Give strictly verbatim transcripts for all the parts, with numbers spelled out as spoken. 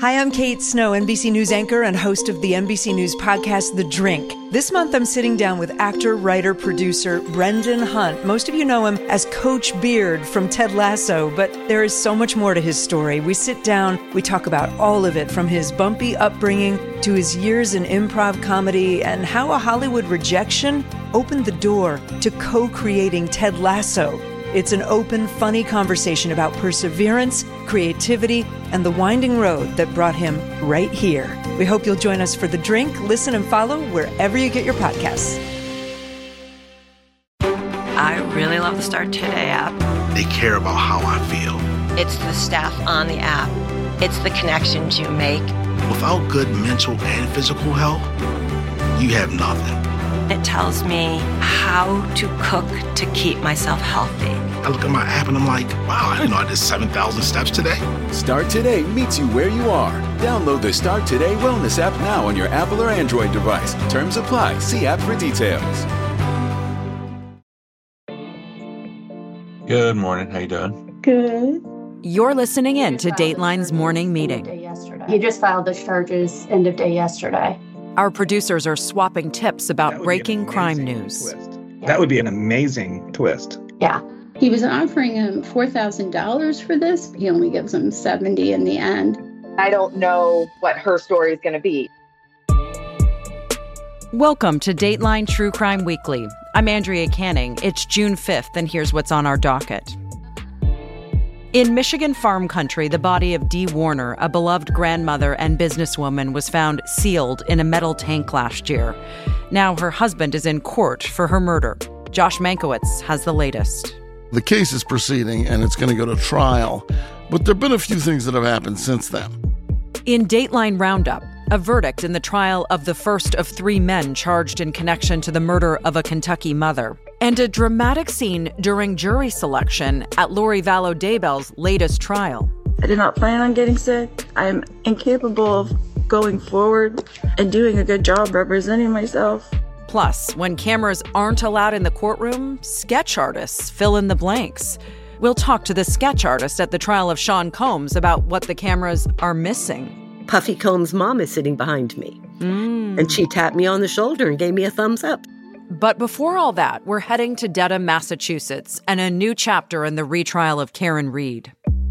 Hi, I'm Kate Snow, N B C News anchor and host of the N B C News podcast, The Drink. This month, I'm sitting down with actor, writer, producer Brendan Hunt. Most of you know him as Coach Beard from Ted Lasso, but there is so much more to his story. We sit down, we talk about all of it, from his bumpy upbringing to his years in improv comedy and how a Hollywood rejection opened the door to co-creating Ted Lasso. It's an open, funny conversation about perseverance, creativity, and the winding road that brought him right here. We hope you'll join us for The Drink. Listen and follow wherever you get your podcasts. I really love the Start Today app. They care about how I feel. It's the staff on the app. It's the connections you make. Without good mental and physical health, you have nothing. It tells me how to cook to keep myself healthy. I look at my app and I'm like, wow, I didn't know I did seven thousand steps today. Start Today meets you where you are. Download the Start Today Wellness app now on your Apple or Android device. Terms apply. See app for details. Good morning. How you doing? Good. You're listening in to Dateline's morning meeting. He just filed the charges end of day yesterday. Our producers are swapping tips about breaking crime news. Yeah. That would be an amazing twist. Yeah. He was offering him four thousand dollars for this. He only gives him seventy dollars in the end. I don't know what her story is going to be. Welcome to Dateline True Crime Weekly. I'm Andrea Canning. It's June fifth, and here's what's on our docket. In Michigan farm country, the body of Dee Warner, a beloved grandmother and businesswoman, was found sealed in a metal tank last year. Now her husband is in court for her murder. Josh Mankiewicz has the latest. The case is proceeding and it's going to go to trial, but there have been a few things that have happened since then. In Dateline Roundup, a verdict in the trial of the first of three men charged in connection to the murder of a Kentucky mother. And a dramatic scene during jury selection at Lori Vallow Daybell's latest trial. I did not plan on getting sick. I am incapable of going forward and doing a good job representing myself. Plus, when cameras aren't allowed in the courtroom, sketch artists fill in the blanks. We'll talk to the sketch artist at the trial of Sean Combs about what the cameras are missing. Puffy Combs' mom is sitting behind me. Mm. And she tapped me on the shoulder and gave me a thumbs up. But before all that, we're heading to Dedham, Massachusetts, and a new chapter in the retrial of Karen Read.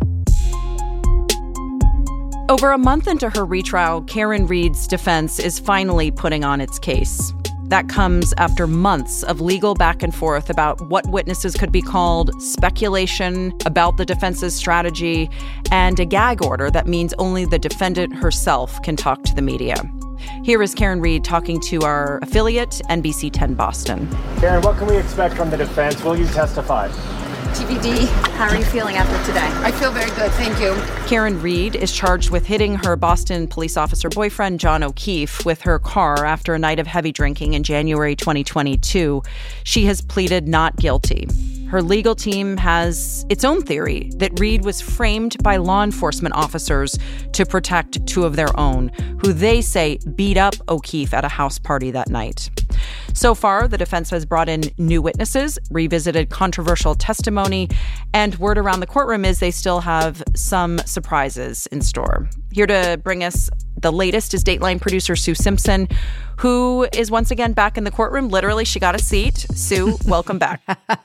Over a month into her retrial, Karen Read's defense is finally putting on its case. That comes after months of legal back and forth about what witnesses could be called, speculation about the defense's strategy, and a gag order that means only the defendant herself can talk to the media. Here is Karen Read talking to our affiliate, N B C ten Boston. Karen, what can we expect from the defense? Will you testify? T B D, how are you feeling after today? I feel very good, thank you. Karen Read is charged with hitting her Boston police officer boyfriend, John O'Keefe, with her car after a night of heavy drinking in January twenty twenty-two. She has pleaded not guilty. Her legal team has its own theory that Read was framed by law enforcement officers to protect two of their own, who they say beat up O'Keefe at a house party that night. So far, the defense has brought in new witnesses, revisited controversial testimony, and word around the courtroom is they still have some surprises in store. Here to bring us the latest is Dateline producer Sue Simpson, who is once again back in the courtroom. Literally, she got a seat. Sue, welcome back.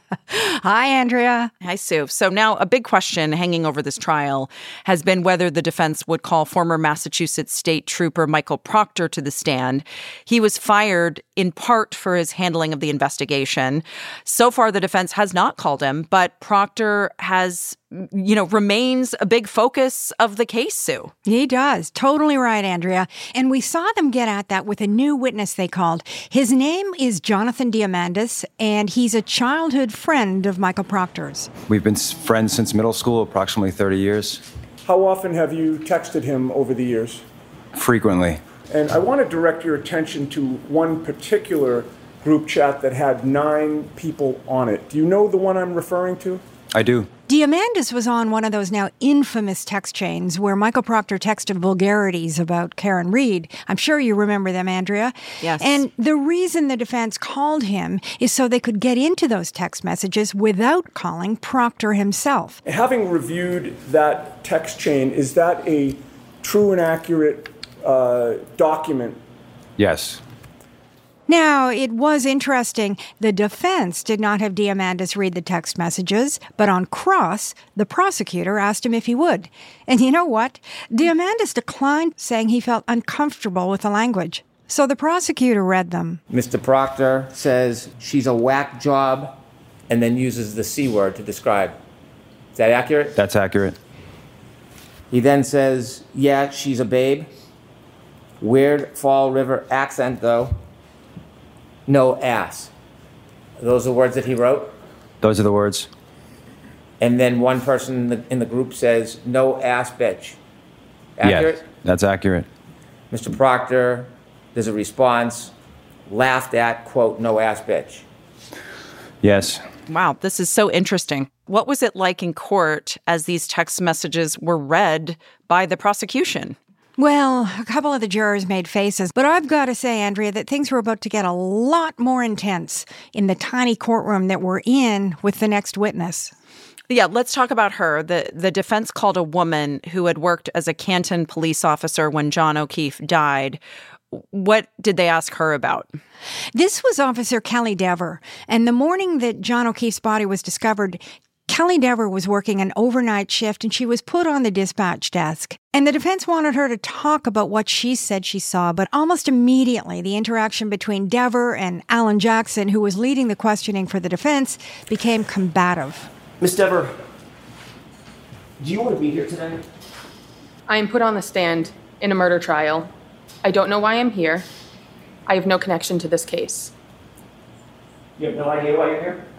Hi, Andrea. Hi, Sue. So now a big question hanging over this trial has been whether the defense would call former Massachusetts State Trooper Michael Proctor to the stand. He was fired in part for his handling of the investigation. So far, the defense has not called him, but Proctor has, you know, remains a big focus of the case, Sue. He does. Totally right, Andrea. And we saw them get at that with a new witness they called. His name is Jonathan Diamandis, and he's a childhood friend of Michael Proctor's. We've been friends since middle school, approximately thirty years. How often have you texted him over the years? Frequently. And I want to direct your attention to one particular group chat that had nine people on it. Do you know the one I'm referring to? I do. Diamandis was on one of those now infamous text chains where Michael Proctor texted vulgarities about Karen Read. I'm sure you remember them, Andrea. Yes. And the reason the defense called him is so they could get into those text messages without calling Proctor himself. Having reviewed that text chain, is that a true and accurate uh, document? Yes. Now, it was interesting. The defense did not have Diamandis read the text messages, but on cross, the prosecutor asked him if he would. And you know what? Diamandis declined, saying he felt uncomfortable with the language. So the prosecutor read them. Mister Proctor says she's a whack job and then uses the C word to describe. Is that accurate? That's accurate. He then says, yeah, she's a babe. Weird Fall River accent, though. No ass. Are those the words that he wrote? Those are the words. And then one person in the, in the group says, no ass bitch. Accurate? Yes, that's accurate. Mister Proctor, there's a response, laughed at, quote, no ass bitch. Yes. Wow, this is so interesting. What was it like in court as these text messages were read by the prosecution? Well, a couple of the jurors made faces, but I've got to say, Andrea, that things were about to get a lot more intense in the tiny courtroom that we're in with the next witness. Yeah, let's talk about her. The the defense called a woman who had worked as a Canton police officer when John O'Keefe died. What did they ask her about? This was Officer Kelly Dever, and the morning that John O'Keefe's body was discovered, Kelly Dever was working an overnight shift and she was put on the dispatch desk. And the defense wanted her to talk about what she said she saw, but almost immediately the interaction between Dever and Alan Jackson, who was leading the questioning for the defense, became combative. Miss Dever, do you want to be here today? I am put on the stand in a murder trial. I don't know why I'm here. I have no connection to this case. You have no idea why you're here?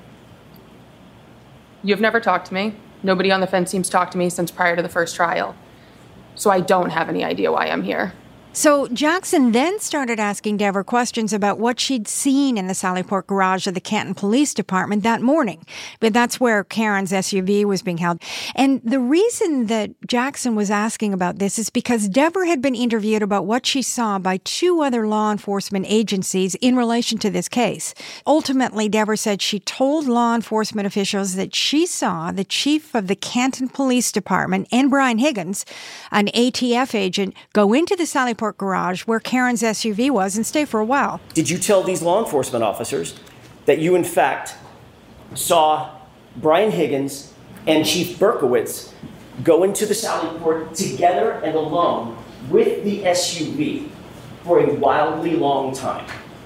You've never talked to me. Nobody on the fence seems to talk to me since prior to the first trial. So I don't have any idea why I'm here. So Jackson then started asking Dever questions about what she'd seen in the Sallyport garage of the Canton Police Department that morning. But that's where Karen's S U V was being held. And the reason that Jackson was asking about this is because Dever had been interviewed about what she saw by two other law enforcement agencies in relation to this case. Ultimately, Dever said she told law enforcement officials that she saw the chief of the Canton Police Department and Brian Higgins, an A T F agent, go into the Sallyport garage where Karen's S U V was and stay for a while. Did you tell these law enforcement officers that you, in fact, saw Brian Higgins and Chief Berkowitz go into the Sallyport together and alone with the S U V for a wildly long time?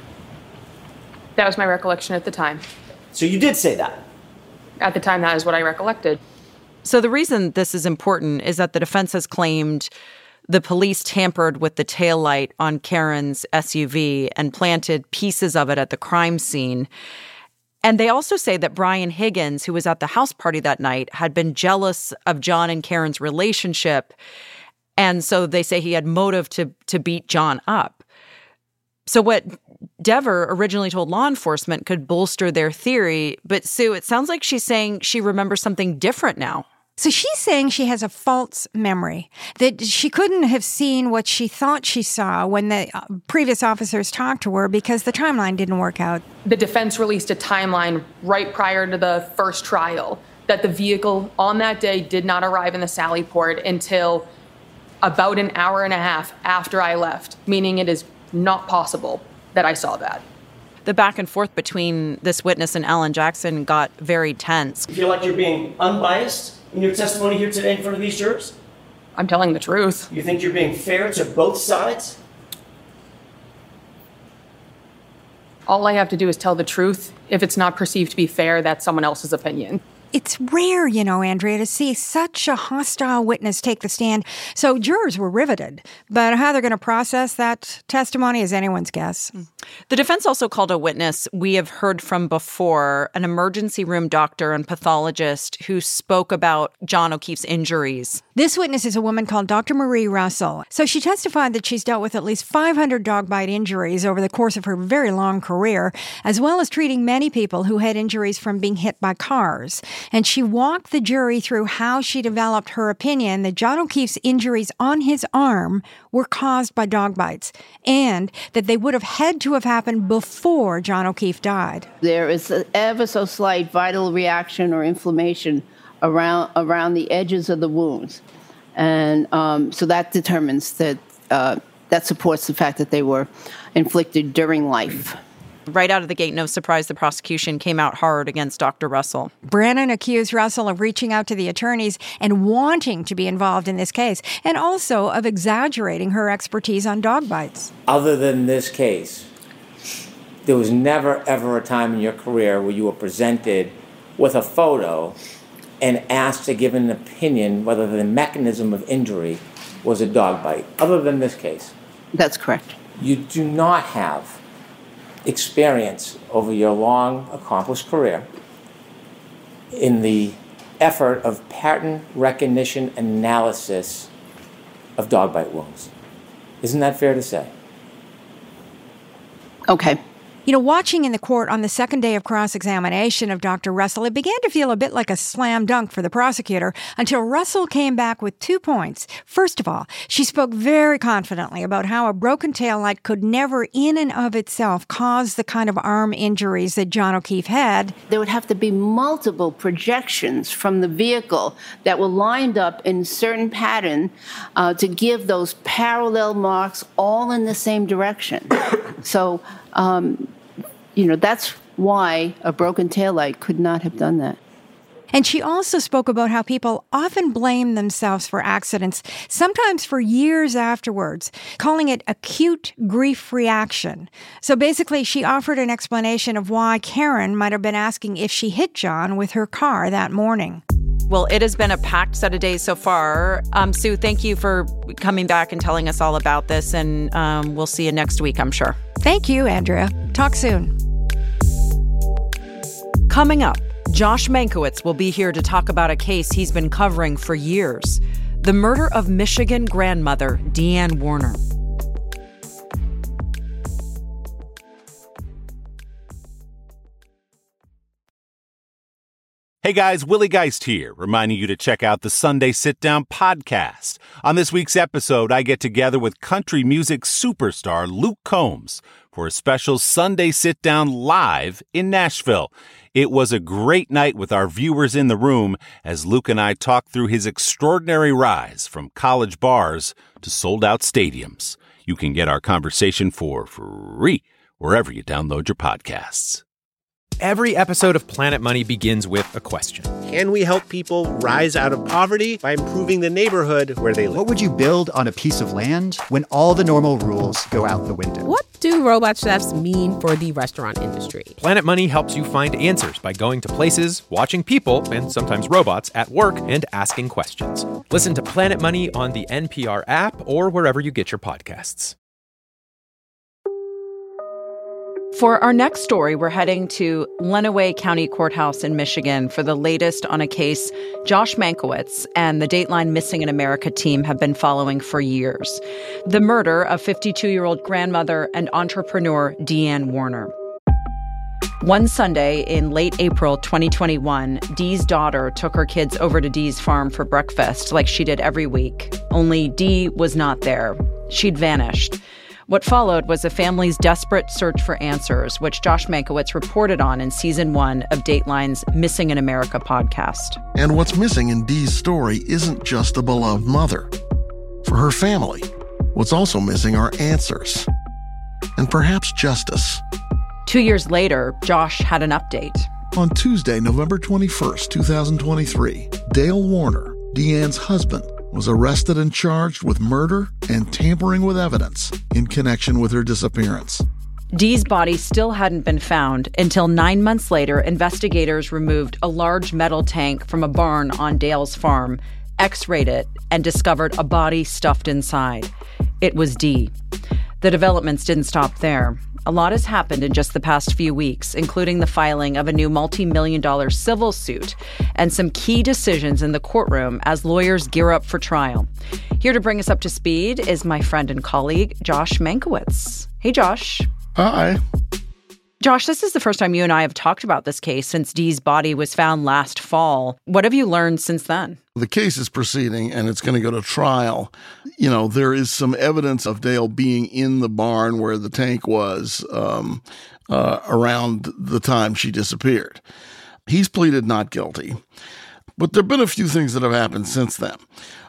That was my recollection at the time. So you did say that? At the time, that is what I recollected. So the reason this is important is that the defense has claimed the police tampered with the taillight on Karen's S U V and planted pieces of it at the crime scene. And they also say that Brian Higgins, who was at the house party that night, had been jealous of John and Karen's relationship. And so they say he had motive to, to beat John up. So what Dever originally told law enforcement could bolster their theory. But Sue, it sounds like she's saying she remembers something different now. So she's saying she has a false memory, that she couldn't have seen what she thought she saw when the previous officers talked to her because the timeline didn't work out. The defense released a timeline right prior to the first trial that the vehicle on that day did not arrive in the Sallyport until about an hour and a half after I left, meaning it is not possible that I saw that. The back and forth between this witness and Alan Jackson got very tense. You feel like you're being unbiased in your testimony here today in front of these jurors? I'm telling the truth. You think you're being fair to both sides? All I have to do is tell the truth. If it's not perceived to be fair, that's someone else's opinion. It's rare, you know, Andrea, to see such a hostile witness take the stand. So jurors were riveted. But how they're going to process that testimony is anyone's guess. The defense also called a witness we have heard from before, an emergency room doctor and pathologist who spoke about John O'Keefe's injuries. This witness is a woman called Doctor Marie Russell. So she testified that she's dealt with at least five hundred dog bite injuries over the course of her very long career, as well as treating many people who had injuries from being hit by cars. And she walked the jury through how she developed her opinion that John O'Keefe's injuries on his arm were caused by dog bites, and that they would have had to have happened before John O'Keefe died. There is an ever so slight vital reaction or inflammation around around the edges of the wounds. And um, so that determines that, uh, that supports the fact that they were inflicted during life. Right out of the gate, no surprise, the prosecution came out hard against Doctor Russell. Brannon accused Russell of reaching out to the attorneys and wanting to be involved in this case, and also of exaggerating her expertise on dog bites. Other than this case, there was never, ever a time in your career where you were presented with a photo and asked to give an opinion whether the mechanism of injury was a dog bite, other than this case. That's correct. You do not have experience over your long, accomplished career in the effort of pattern recognition analysis of dog bite wounds. Isn't that fair to say? Okay. You know, watching in the court on the second day of cross-examination of Doctor Russell, it began to feel a bit like a slam dunk for the prosecutor until Russell came back with two points. First of all, she spoke very confidently about how a broken taillight could never in and of itself cause the kind of arm injuries that John O'Keefe had. There would have to be multiple projections from the vehicle that were lined up in a certain pattern uh, to give those parallel marks all in the same direction. So, um, you know, that's why a broken taillight could not have done that. And she also spoke about how people often blame themselves for accidents, sometimes for years afterwards, calling it acute grief reaction. So basically, she offered an explanation of why Karen might have been asking if she hit John with her car that morning. Well, it has been a packed set of days so far. Um, Sue, thank you for coming back and telling us all about this, and um, we'll see you next week, I'm sure. Thank you, Andrea. Talk soon. Coming up, Josh Mankiewicz will be here to talk about a case he's been covering for years, the murder of Michigan grandmother Deanne Warner. Hey guys, Willie Geist here, reminding you to check out the Sunday Sit Down podcast. On this week's episode, I get together with country music superstar Luke Combs for a special Sunday Sit Down live in Nashville. It was a great night with our viewers in the room as Luke and I talked through his extraordinary rise from college bars to sold-out stadiums. You can get our conversation for free wherever you download your podcasts. Every episode of Planet Money begins with a question. Can we help people rise out of poverty by improving the neighborhood where they live? What would you build on a piece of land when all the normal rules go out the window? What do robot chefs mean for the restaurant industry? Planet Money helps you find answers by going to places, watching people, and sometimes robots, at work and asking questions. Listen to Planet Money on the N P R app or wherever you get your podcasts. For our next story, we're heading to Lenawee County Courthouse in Michigan for the latest on a case Josh Mankiewicz and the Dateline Missing in America team have been following for years. The murder of fifty-two-year-old grandmother and entrepreneur Deanne Warner. One Sunday in late April twenty twenty-one, Dee's daughter took her kids over to Dee's farm for breakfast like she did every week. Only Dee was not there. She'd vanished. What followed was a family's desperate search for answers, which Josh Mankiewicz reported on in season one of Dateline's Missing in America podcast. And what's missing in Dee's story isn't just a beloved mother. For her family, what's also missing are answers. And perhaps justice. Two years later, Josh had an update. On Tuesday, November twenty-first, twenty twenty-three, Dale Warner, Deanne's husband, was arrested and charged with murder and tampering with evidence in connection with her disappearance. Dee's body still hadn't been found until nine months later, investigators removed a large metal tank from a barn on Dale's farm, x-rayed it, and discovered a body stuffed inside. It was Dee. The developments didn't stop there. A lot has happened in just the past few weeks, including the filing of a new multi-million dollar civil suit and some key decisions in the courtroom as lawyers gear up for trial. Here to bring us up to speed is my friend and colleague, Josh Mankiewicz. Hey, Josh. Hi. Josh, this is the first time you and I have talked about this case since Dee's body was found last fall. What have you learned since then? The case is proceeding and it's going to go to trial. You know, there is some evidence of Dale being in the barn where the tank was um, uh, around the time she disappeared. He's pleaded not guilty. But there have been a few things that have happened since then.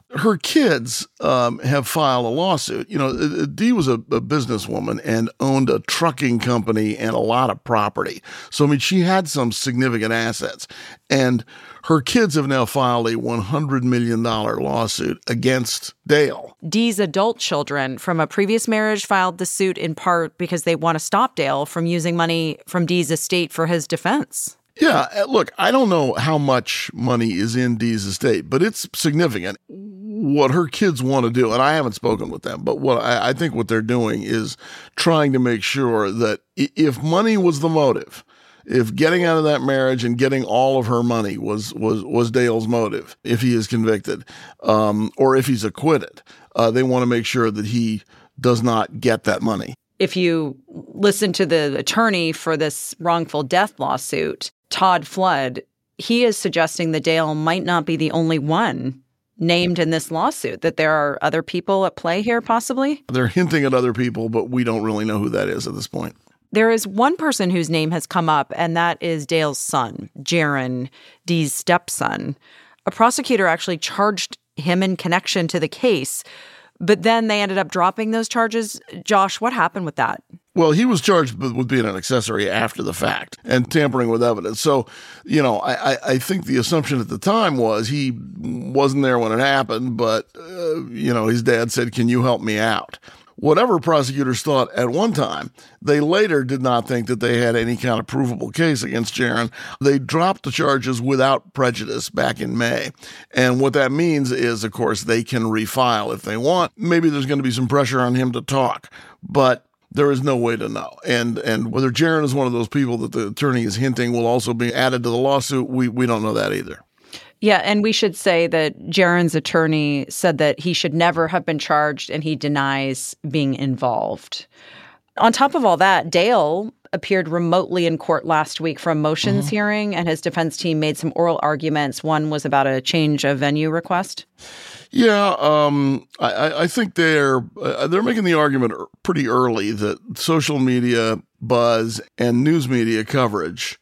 Her kids um, have filed a lawsuit. You know, Dee was a, a businesswoman and owned a trucking company and a lot of property. So, I mean, she had some significant assets. And her kids have now filed a one hundred million dollars lawsuit against Dale. Dee's adult children from a previous marriage filed the suit in part because they want to stop Dale from using money from Dee's estate for his defense. Yeah, look, I don't know how much money is in Dee's estate, but it's significant. What her kids want to do, and I haven't spoken with them, but what I, I think what they're doing is trying to make sure that if money was the motive, if getting out of that marriage and getting all of her money was was was Dale's motive, if he is convicted, um, or if he's acquitted, uh, they want to make sure that he does not get that money. If you listen to the attorney for this wrongful death lawsuit, Todd Flood, he is suggesting that Dale might not be the only one named in this lawsuit, that there are other people at play here, possibly? They're hinting at other people, but we don't really know who that is at this point. There is one person whose name has come up, and that is Dale's son, Jaron, Dee's stepson. A prosecutor actually charged him in connection to the case, but then they ended up dropping those charges. Josh, what happened with that? Well, he was charged with being an accessory after the fact and tampering with evidence. So, you know, I, I think the assumption at the time was he wasn't there when it happened, but, uh, you know, his dad said, "Can you help me out?" Whatever prosecutors thought at one time, they later did not think that they had any kind of provable case against Jaron. They dropped the charges without prejudice back in May. And what that means is, of course, they can refile if they want. Maybe there's going to be some pressure on him to talk, but there is no way to know. And and whether Jaron is one of those people that the attorney is hinting will also be added to the lawsuit, we, we don't know that either. Yeah, and we should say that Jaron's attorney said that he should never have been charged, and he denies being involved. On top of all that, Dale appeared remotely in court last week for a motions mm-hmm. hearing, and his defense team made some oral arguments. One was about a change of venue request. Yeah, um, I, I think they're uh, they're making the argument pretty early that social media buzz and news media coverage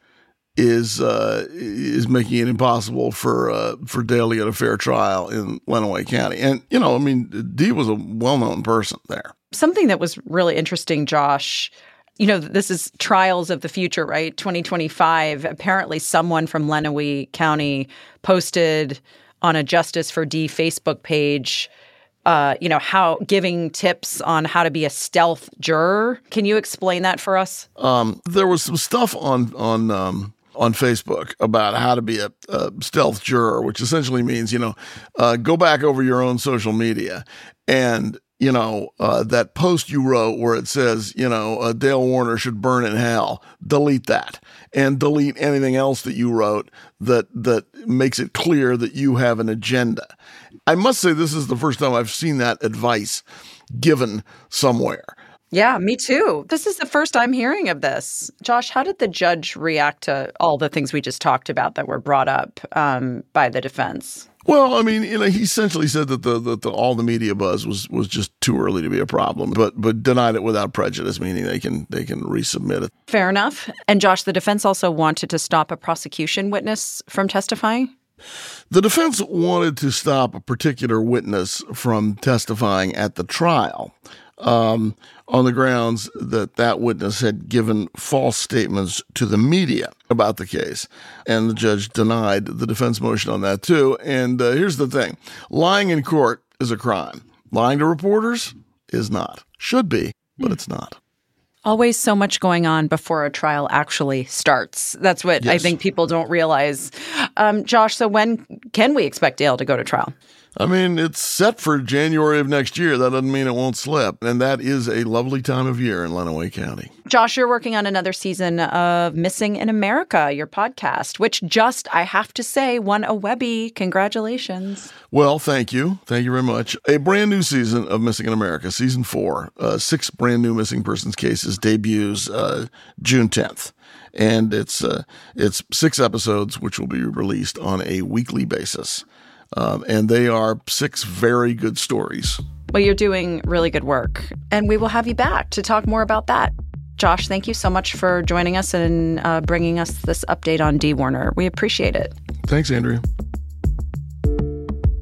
is uh, is making it impossible for uh, for Dale to get a fair trial in Lenawee County. And, you know, I mean, Dee was a well-known person there. Something that was really interesting, Josh, you know, this is trials of the future, right? twenty twenty-five. Apparently someone from Lenawee County posted on a Justice for Dee Facebook page, uh, you know, how giving tips on how to be a stealth juror. Can you explain that for us? Um, there was some stuff on on um, on Facebook about how to be a, a stealth juror, which essentially means, you know, uh, go back over your own social media and, you know, uh, that post you wrote where it says, you know, uh, Dale Warner should burn in hell, delete that and delete anything else that you wrote that that makes it clear that you have an agenda. I must say this is the first time I've seen that advice given somewhere. Yeah, me too. This is the first I'm hearing of this. Josh, how did the judge react to all the things we just talked about that were brought up um, by the defense? Well, I mean, you know, he essentially said that the, that the all the media buzz was was just too early to be a problem, but but denied it without prejudice, meaning they can they can resubmit it. Fair enough. And Josh, the defense also wanted to stop a prosecution witness from testifying? The defense wanted to stop a particular witness from testifying at the trial um, on the grounds that that witness had given false statements to the media about the case. And the judge denied the defense motion on that, too. And uh, here's the thing. Lying in court is a crime. Lying to reporters is not. Should be, but it's not. Always so much going on before a trial actually starts. That's what yes. I think people don't realize. Um, Josh, so when can we expect Dale to go to trial? I mean, it's set for January of next year. That doesn't mean it won't slip. And that is a lovely time of year in Lenawee County. Josh, you're working on another season of Missing in America, your podcast, which just, I have to say, won a Webby. Congratulations. Well, thank you. Thank you very much. A brand new season of Missing in America, season four. Uh, six brand new missing persons cases debuts uh, June tenth. And it's uh, it's six episodes, which will be released on a weekly basis. Um, and they are six very good stories. Well, you're doing really good work, and we will have you back to talk more about that. Josh, thank you so much for joining us and uh, bringing us this update on Dee Warner. We appreciate it. Thanks, Andrea.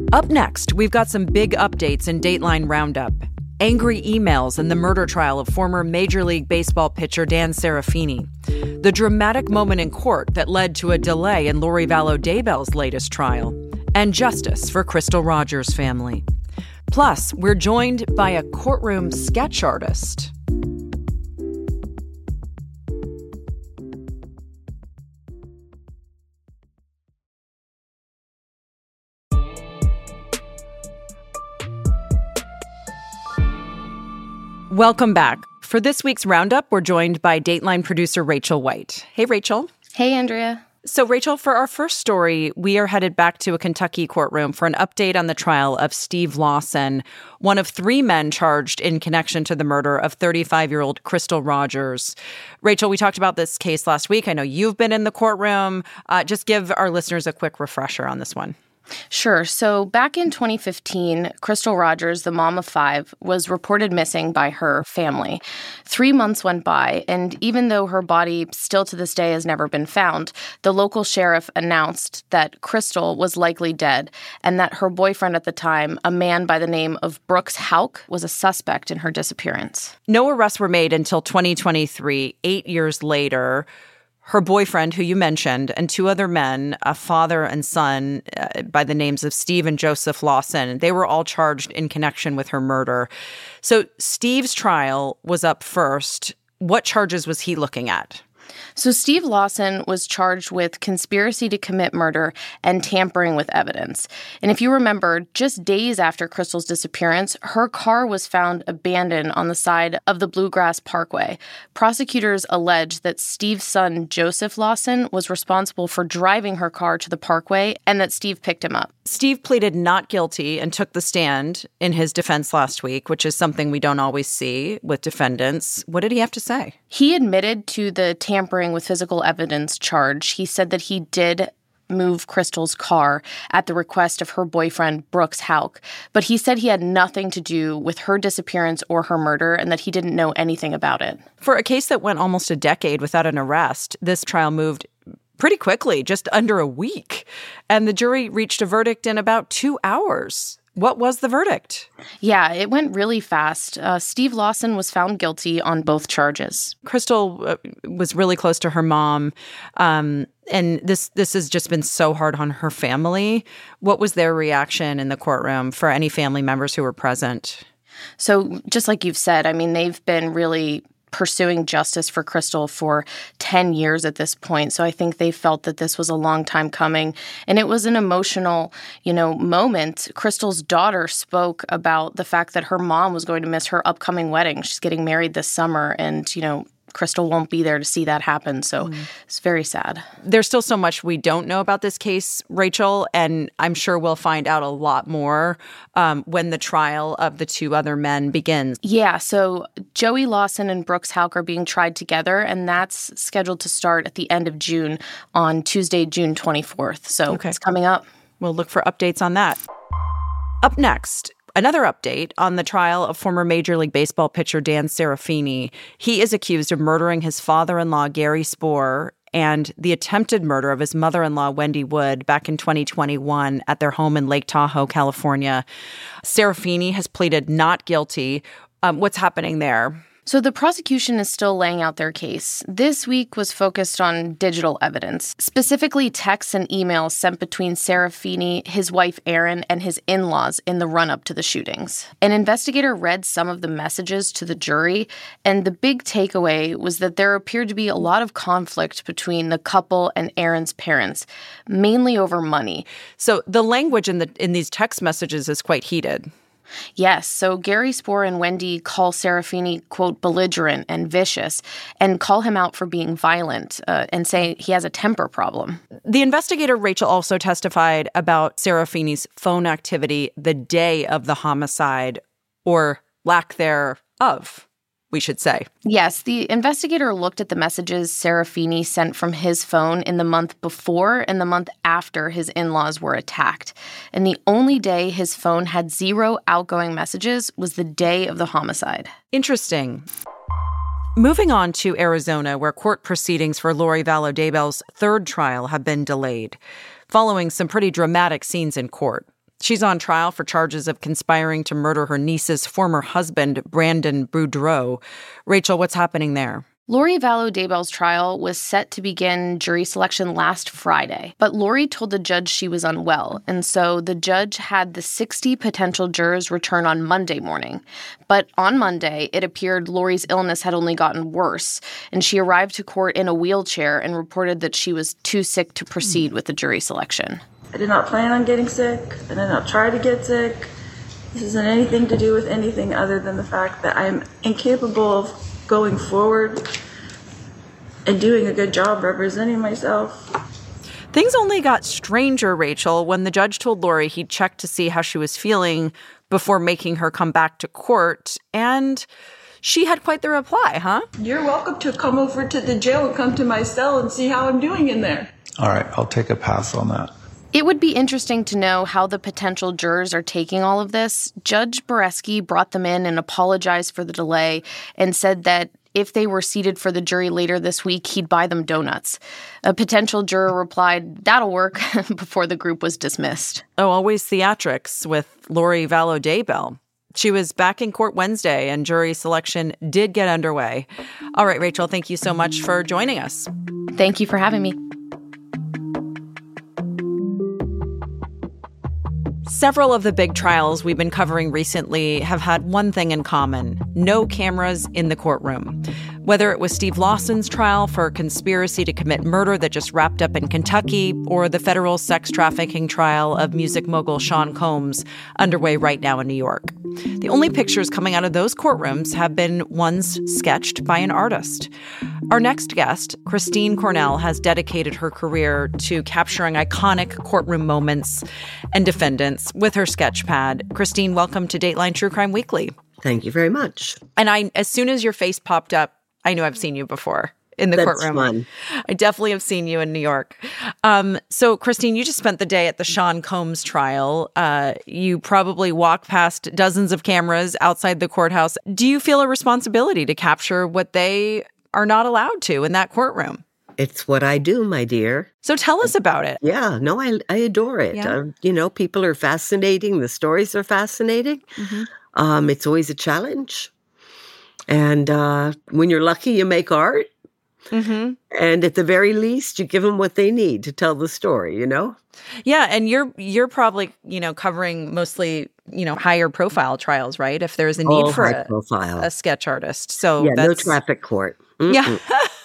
Up next, we've got some big updates in Dateline Roundup. Angry emails in the murder trial of former Major League Baseball pitcher Dan Serafini. The dramatic moment in court that led to a delay in Lori Vallow Daybell's latest trial. And justice for Crystal Rogers' family. Plus, we're joined by a courtroom sketch artist. Welcome back. For this week's Roundup, we're joined by Dateline producer Rachel White. Hey, Rachel. Hey, Andrea. So, Rachel, for our first story, we are headed back to a Kentucky courtroom for an update on the trial of Steve Lawson, one of three men charged in connection to the murder of thirty-five-year-old Crystal Rogers. Rachel, we talked about this case last week. I know you've been in the courtroom. Uh, just give our listeners a quick refresher on this one. Sure. So back in twenty fifteen, Crystal Rogers, the mom of five, was reported missing by her family. Three months went by, and even though her body still to this day has never been found, the local sheriff announced that Crystal was likely dead and that her boyfriend at the time, a man by the name of Brooks Houck, was a suspect in her disappearance. No arrests were made until twenty twenty-three, eight years later. Her boyfriend, who you mentioned, and two other men, a father and son uh, by the names of Steve and Joseph Lawson, they were all charged in connection with her murder. So Steve's trial was up first. What charges was he looking at? So Steve Lawson was charged with conspiracy to commit murder and tampering with evidence. And if you remember, just days after Crystal's disappearance, her car was found abandoned on the side of the Bluegrass Parkway. Prosecutors allege that Steve's son, Joseph Lawson, was responsible for driving her car to the parkway and that Steve picked him up. Steve pleaded not guilty and took the stand in his defense last week, which is something we don't always see with defendants. What did he have to say? He admitted to the tampering with physical evidence charge. He said that he did move Crystal's car at the request of her boyfriend, Brooks Houck. But he said he had nothing to do with her disappearance or her murder and that he didn't know anything about it. For a case that went almost a decade without an arrest, this trial moved pretty quickly, just under a week. And the jury reached a verdict in about two hours. What was the verdict? Yeah, it went really fast. Uh, Steve Lawson was found guilty on both charges. Crystal uh, was really close to her mom, um, and this this has just been so hard on her family. What was their reaction in the courtroom for any family members who were present? So just like you've said, I mean, they've been really pursuing justice for Crystal for ten years at this point. So I think they felt that this was a long time coming. And it was an emotional, you know, moment. Crystal's daughter spoke about the fact that her mom was going to miss her upcoming wedding. She's getting married this summer and, you know, Crystal won't be there to see that happen. So mm. it's very sad. There's still so much we don't know about this case, Rachel, and I'm sure we'll find out a lot more um, when the trial of the two other men begins. Yeah, so Joey Lawson and Brooks Houck are being tried together, and that's scheduled to start at the end of June on Tuesday, June twenty-fourth. So okay. It's coming up. We'll look for updates on that. Up next, another update on the trial of former Major League Baseball pitcher Dan Serafini. He is accused of murdering his father-in-law, Gary Spohr, and the attempted murder of his mother-in-law, Wendy Wood, back in twenty twenty-one at their home in Lake Tahoe, California. Serafini has pleaded not guilty. Um, what's happening there? So the prosecution is still laying out their case. This week was focused on digital evidence, specifically texts and emails sent between Serafini, his wife Erin, and his in-laws in the run-up to the shootings. An investigator read some of the messages to the jury, and the big takeaway was that there appeared to be a lot of conflict between the couple and Erin's parents, mainly over money. So the language in the in these text messages is quite heated. Yes, so Gary Spohr and Wendy call Serafini, quote, belligerent and vicious, and call him out for being violent uh, and say he has a temper problem. The investigator, Rachel, also testified about Serafini's phone activity the day of the homicide, or lack thereof, we should say. Yes, the investigator looked at the messages Serafini sent from his phone in the month before and the month after his in-laws were attacked. And the only day his phone had zero outgoing messages was the day of the homicide. Interesting. Moving on to Arizona, where court proceedings for Lori Vallow Daybell's third trial have been delayed, following some pretty dramatic scenes in court. She's on trial for charges of conspiring to murder her niece's former husband, Brandon Boudreaux. Rachel, what's happening there? Lori Vallow Daybell's trial was set to begin jury selection last Friday, but Lori told the judge she was unwell, and so the judge had the sixty potential jurors return on Monday morning. But on Monday, it appeared Lori's illness had only gotten worse, and she arrived to court in a wheelchair and reported that she was too sick to proceed with the jury selection. I did not plan on getting sick. I did not try to get sick. This isn't anything to do with anything other than the fact that I'm incapable of going forward and doing a good job representing myself. Things only got stranger, Rachel, when the judge told Lori he'd checked to see how she was feeling before making her come back to court. And she had quite the reply, huh? You're welcome to come over to the jail and come to my cell and see how I'm doing in there. All right, I'll take a pass on that. It would be interesting to know how the potential jurors are taking all of this. Judge Boreski brought them in and apologized for the delay and said that if they were seated for the jury later this week, he'd buy them donuts. A potential juror replied, "That'll work," before the group was dismissed. Oh, always theatrics with Lori Vallow Daybell. She was back in court Wednesday, and jury selection did get underway. All right, Rachel, thank you so much for joining us. Thank you for having me. Several of the big trials we've been covering recently have had one thing in common: no cameras in the courtroom. Whether it was Steve Lawson's trial for conspiracy to commit murder that just wrapped up in Kentucky, or the federal sex trafficking trial of music mogul Sean Combs, underway right now in New York. The only pictures coming out of those courtrooms have been ones sketched by an artist. Our next guest, Christine Cornell, has dedicated her career to capturing iconic courtroom moments and defendants with her sketch pad. Christine, welcome to Dateline True Crime Weekly. Thank you very much. And I, as soon as your face popped up, I knew I've seen you before in the That's courtroom. Fun. I definitely have seen you in New York. Um, so, Christine, you just spent the day at the Sean Combs trial. Uh, you probably walked past dozens of cameras outside the courthouse. Do you feel a responsibility to capture what they are not allowed to in that courtroom? It's what I do, my dear. So tell us about it. Yeah, no, I I adore it. Yeah. Uh, you know, people are fascinating. The stories are fascinating. Mm-hmm. Um, it's always a challenge. And uh, when you're lucky, you make art. Mm-hmm. And at the very least, you give them what they need to tell the story, you know? Yeah, and you're you're probably, you know, covering mostly, you know, higher profile trials, right? If there's a need All for high a, profile. a sketch artist. So yeah, that's, no traffic court. Mm-mm. Yeah.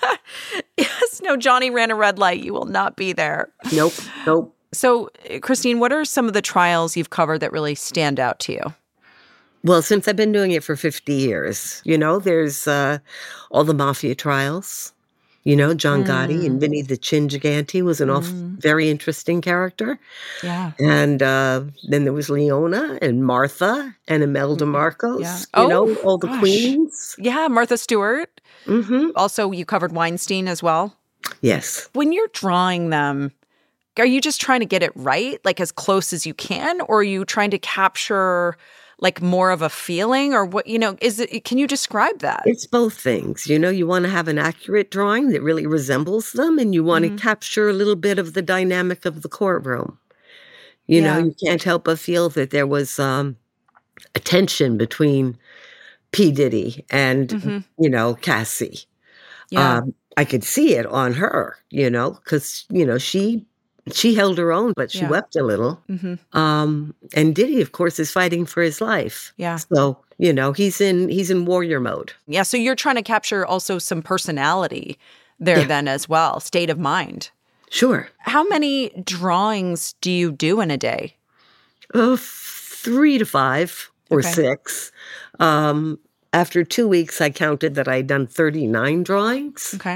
Yes, no, Johnny ran a red light. You will not be there. Nope, nope. So, Christine, what are some of the trials you've covered that really stand out to you? Well, since I've been doing it for fifty years, you know, there's uh, all the mafia trials. You know, John mm. Gotti and Vinny the Chin Gigante was an mm. off, very interesting character. Yeah. And uh, then there was Leona and Martha and Imelda Marcos. Yeah. You Oh, know, all the gosh. queens. Yeah, Martha Stewart. Mm-hmm. Also, you covered Weinstein as well. Yes. When you're drawing them, are you just trying to get it right, like as close as you can, or are you trying to capture like more of a feeling, or what, you know, is it, can you describe that? It's both things. You know, you want to have an accurate drawing that really resembles them, and you want Mhm. to capture a little bit of the dynamic of the courtroom. You Yeah. know, you can't help but feel that there was um, a tension between P. Diddy and, Mhm. you know, Cassie. Yeah. Um, I could see it on her, you know, because, you know, she she held her own, but she Yeah. wept a little. Mhm. Um, and Diddy, of course, is fighting for his life. Yeah. So, you know, he's in he's in warrior mode. Yeah, so you're trying to capture also some personality there Yeah. then as well, state of mind. Sure. How many drawings do you do in a day? Uh, three to five or Okay. six. Um, after two weeks, I counted that I'd done thirty-nine drawings. Okay.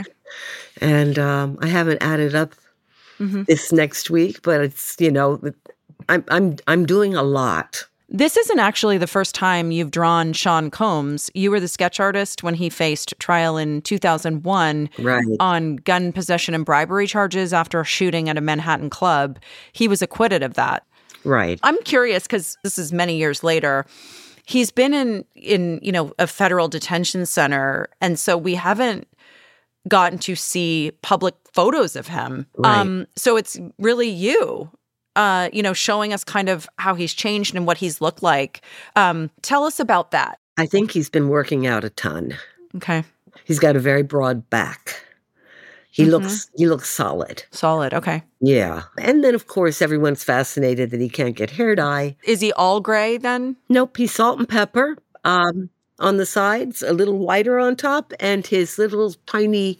And um, I haven't added up Mhm. this next week, but it's, you know, I'm I'm I'm doing a lot. This isn't actually the first time you've drawn Sean Combs. You were the sketch artist when he faced trial in two thousand one Right. on gun possession and bribery charges after a shooting at a Manhattan club. He was acquitted of that. Right. I'm curious because this is many years later. He's been in, in, you know, a federal detention center, and so we haven't gotten to see public photos of him. Right. Um, so it's really you uh, you know, showing us kind of how he's changed and what he's looked like. Um, tell us about that. I think he's been working out a ton. Okay. He's got a very broad back. He Mhm. looks he looks solid. Solid, okay. Yeah. And then, of course, everyone's fascinated that he can't get hair dye. Is he all gray then? Nope, he's salt and pepper um, on the sides, a little whiter on top, and his little tiny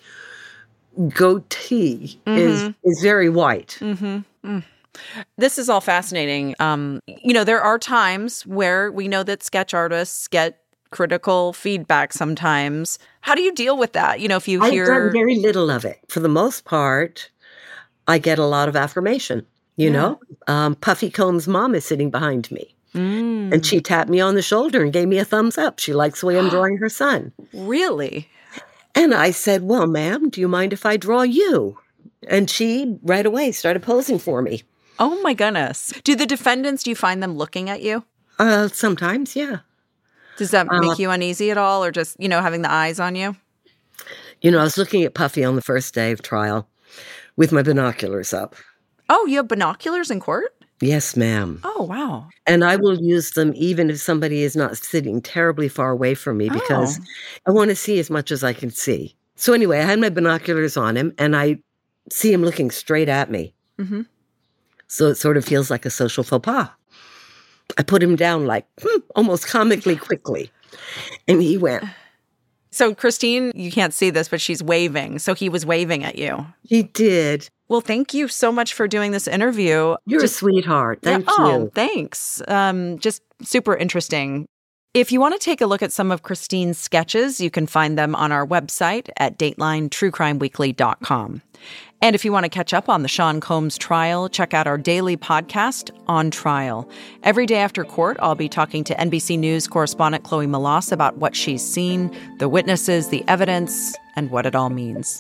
goatee is Mhm. is very white. Mm-hmm. Mm. This is all fascinating. Um, you know, there are times where we know that sketch artists get critical feedback sometimes. How do you deal with that? You know, if you I've hear... done very little of it. For the most part, I get a lot of affirmation, you Yeah. know? Um, Puffy Combs' mom is sitting behind me. Mm. And she tapped me on the shoulder and gave me a thumbs up. She likes the way I'm drawing her son. Really? And I said, well, ma'am, do you mind if I draw you? And she right away started posing for me. Oh my goodness. Do the defendants, do you find them looking at you? Uh, sometimes, yeah. Does that Uh, make you uneasy at all, or just, you know, having the eyes on you? You know, I was looking at Puffy on the first day of trial with my binoculars up. Oh, you have binoculars in court? Yes, ma'am. Oh, wow. And I will use them even if somebody is not sitting terribly far away from me because Oh. I want to see as much as I can see. So anyway, I had my binoculars on him and I see him looking straight at me. Mm-hmm. So it sort of feels like a social faux pas. I put him down like hmm, almost comically quickly. And he went. So Christine, you can't see this, but she's waving. So he was waving at you. He did. Well, thank you so much for doing this interview. You're Just- a sweetheart. Thank yeah, Oh, you. thanks. Um, just super interesting. If you want to take a look at some of Christine's sketches, you can find them on our website at dateline true crime weekly dot com. And if you want to catch up on the Sean Combs trial, check out our daily podcast, On Trial. Every day after court, I'll be talking to N B C News correspondent Chloe Melas about what she's seen, the witnesses, the evidence, and what it all means.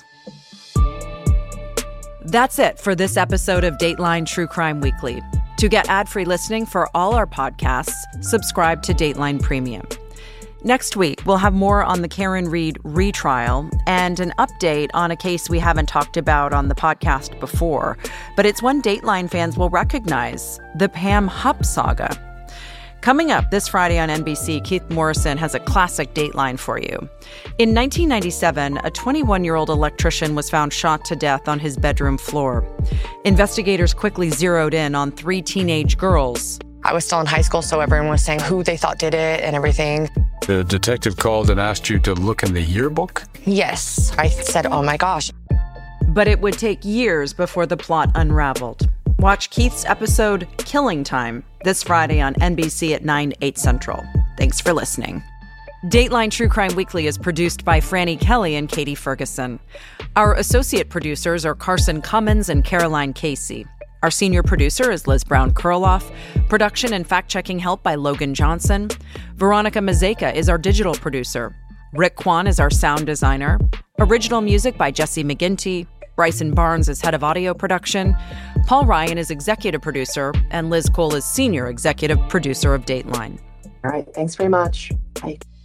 That's it for this episode of Dateline True Crime Weekly. To get ad-free listening for all our podcasts, subscribe to Dateline Premium. Next week, we'll have more on the Karen Read retrial and an update on a case we haven't talked about on the podcast before, but it's one Dateline fans will recognize, the Pam Hupp saga. Coming up this Friday on N B C, Keith Morrison has a classic Dateline for you. In nineteen ninety-seven, a twenty-one-year-old electrician was found shot to death on his bedroom floor. Investigators quickly zeroed in on three teenage girls. I was still in high school, so everyone was saying who they thought did it and everything. The detective called and asked you to look in the yearbook? Yes. I said, oh my gosh. But it would take years before the plot unraveled. Watch Keith's episode, Killing Time, this Friday on N B C at nine, eight Central. Thanks for listening. Dateline True Crime Weekly is produced by Franny Kelly and Katie Ferguson. Our associate producers are Carson Cummins and Caroline Casey. Our senior producer is Liz Brown-Kurloff. Production and fact-checking help by Logan Johnson. Veronica Mazeka is our digital producer. Rick Kwan is our sound designer. Original music by Jesse McGinty. Bryson Barnes is head of audio production. Paul Ryan is executive producer. And Liz Cole is senior executive producer of Dateline. All right. Thanks very much. Bye.